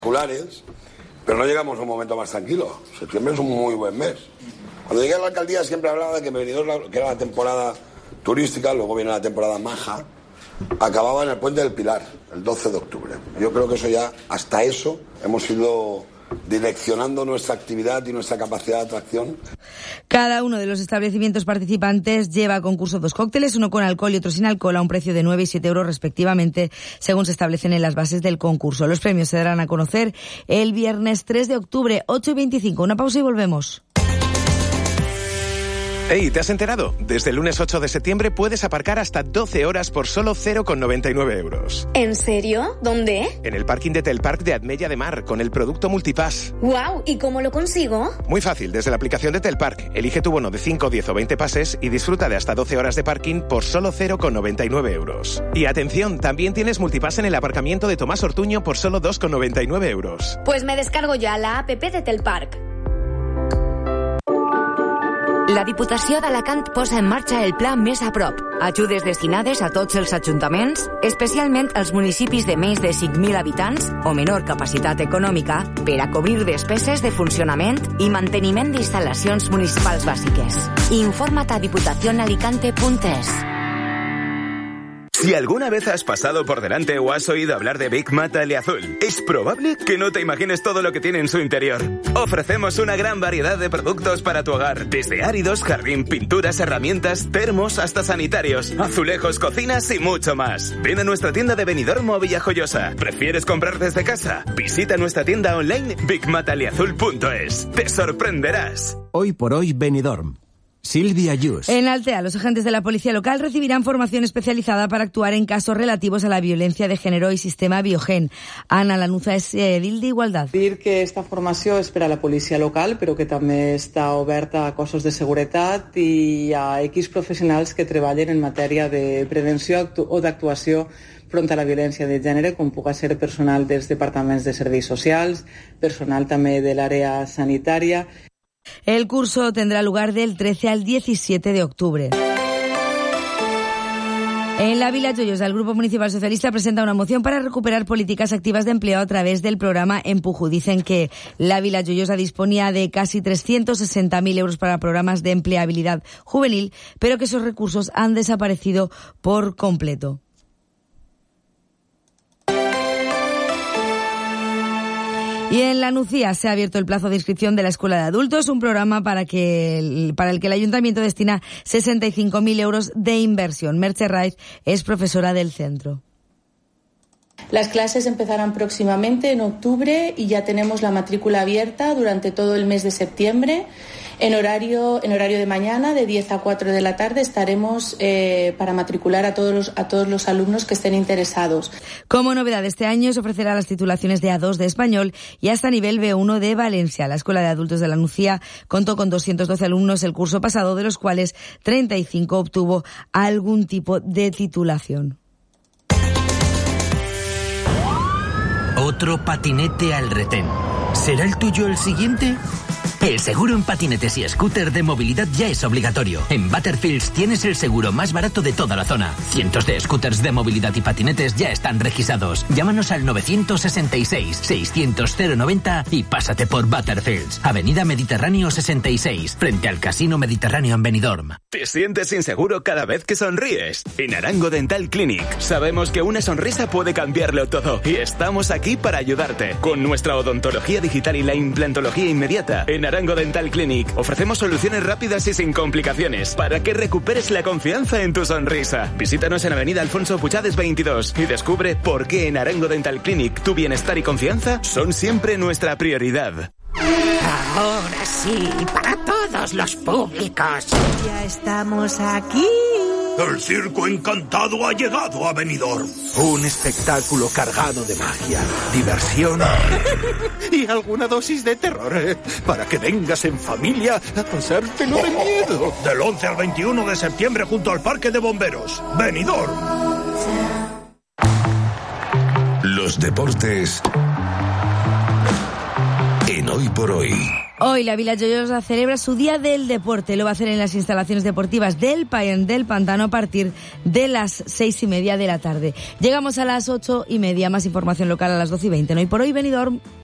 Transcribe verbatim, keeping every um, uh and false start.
espectaculares, pero no llegamos a un momento más tranquilo. Septiembre es un muy buen mes. Cuando llegué a la alcaldía siempre hablaba de que Benidorm, que era la temporada turística, luego viene la temporada maja, acababa en el Puente del Pilar, el doce de octubre. Yo creo que eso ya, hasta eso, hemos ido direccionando nuestra actividad y nuestra capacidad de atracción. Cada uno de los establecimientos participantes lleva a concurso dos cócteles, uno con alcohol y otro sin alcohol, a un precio de nueve y siete euros respectivamente, según se establecen en las bases del concurso. Los premios se darán a conocer el viernes tres de octubre, ocho y veinticinco. Una pausa y volvemos. Hey, ¿te has enterado? Desde el lunes ocho de septiembre puedes aparcar hasta doce horas por solo cero coma noventa y nueve euros. ¿En serio? ¿Dónde? En el parking de Telpark de Admella de Mar, con el producto Multipass. ¡Guau! ¿Y cómo lo consigo? Muy fácil, desde la aplicación de Telpark. Elige tu bono de cinco, diez o veinte pases y disfruta de hasta doce horas de parking por solo cero coma noventa y nueve euros. Y atención, también tienes Multipass en el aparcamiento de Tomás Ortuño por solo dos coma noventa y nueve euros. Pues me descargo ya la app de Telpark. La Diputació d'Alacant posa en marxa el Pla Més a Prop. Ajudes destinades a tots els ajuntaments, especialment als municipis de més de cinc mil habitants o menor capacitat econòmica, per a cobrir despeses de funcionament i manteniment d'instal·lacions municipals bàsiques. Informa't a diputación alicante punto es. Si alguna vez has pasado por delante o has oído hablar de Big Mat Aliazul, es probable que no te imagines todo lo que tiene en su interior. Ofrecemos una gran variedad de productos para tu hogar, desde áridos, jardín, pinturas, herramientas, termos, hasta sanitarios, azulejos, cocinas y mucho más. Ven a nuestra tienda de Benidorm o Villajoyosa. ¿Prefieres comprar desde casa? Visita nuestra tienda online big mat aliazul punto es. ¡Te sorprenderás! Hoy por hoy Benidorm. Silvia Yus. En Altea, los agentes de la policía local recibirán formación especializada para actuar en casos relativos a la violencia de género y sistema Biogen. Ana Lanuza és edil d'Igualtat. Dir que esta formació és per a la policia local, però que també està oberta a cossos de seguretat i a equips professionals que treballen en matèria de prevenció o d'actuació front a la violència de gènere, com puga ser personal dels departaments de serveis socials, personal també de l'àrea sanitària. El curso tendrá lugar del trece al diecisiete de octubre. En la Vila Joyosa, el Grupo Municipal Socialista presenta una moción para recuperar políticas activas de empleo a través del programa Empuju. Dicen que la Vila Joyosa disponía de casi trescientos sesenta mil euros para programas de empleabilidad juvenil, pero que esos recursos han desaparecido por completo. Y en La Nucía se ha abierto el plazo de inscripción de la Escuela de Adultos, un programa para que para el que el Ayuntamiento destina sesenta y cinco mil euros de inversión. Merche Raiz es profesora del centro. Las clases empezarán próximamente en octubre y ya tenemos la matrícula abierta durante todo el mes de septiembre. En horario, en horario de mañana, de diez a cuatro de la tarde, estaremos eh, para matricular a todos, los, a todos los alumnos que estén interesados. Como novedad, este año se ofrecerá las titulaciones de A dos de español y hasta nivel B uno de Valencia. La Escuela de Adultos de La Nucía contó con doscientos doce alumnos el curso pasado, de los cuales treinta y cinco obtuvo algún tipo de titulación. Otro patinete al retén. ¿Será el tuyo el siguiente? El seguro en patinetes y scooter de movilidad ya es obligatorio. En Butterfields tienes el seguro más barato de toda la zona. Cientos de scooters de movilidad y patinetes ya están registrados. Llámanos al nueve sesenta y seis, seiscientos, cero noventa y pásate por Butterfields. Avenida Mediterráneo sesenta y seis, frente al Casino Mediterráneo en Benidorm. ¿Te sientes inseguro cada vez que sonríes? En Arango Dental Clinic sabemos que una sonrisa puede cambiarlo todo y estamos aquí para ayudarte. Con nuestra odontología digital y la implantología inmediata, en Arango Dental Clinic ofrecemos soluciones rápidas y sin complicaciones para que recuperes la confianza en tu sonrisa. Visítanos en Avenida Alfonso Puchades veintidós y descubre por qué en Arango Dental Clinic tu bienestar y confianza son siempre nuestra prioridad. Ahora sí, para todos los públicos. Ya estamos aquí. El circo encantado ha llegado a Benidorm. Un espectáculo cargado de magia, diversión y alguna dosis de terror, ¿eh? Para que vengas en familia a pasártelo de miedo. Del once al veintiuno de septiembre junto al Parque de Bomberos. Benidorm. Los deportes en Hoy por Hoy. Hoy la Vila Joiosa celebra su Día del Deporte. Lo va a hacer en las instalaciones deportivas del Payen del Pantano a partir de las seis y media de la tarde. Llegamos a las ocho y media. Más información local a las doce y veinte. No, y por hoy, Benidorm.